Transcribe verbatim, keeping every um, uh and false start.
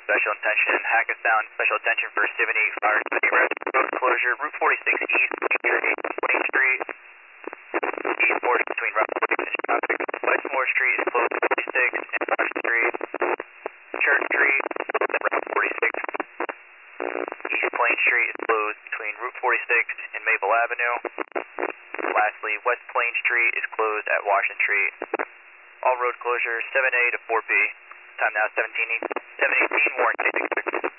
Special attention, Hackettstown, special attention for seventy fire road closure, Route forty-six East, Plain Street, east portion between Route forty-six and traffic. Westmore Street is closed at forty-six and Front Street. Church Street, Route forty-six. East Plain Street is closed between Route forty-six and Maple Avenue. Lastly, West Plain Street is closed at Washington Street. All road closures seven A to four P. Time now seventeen eighteen, Warren, K six six.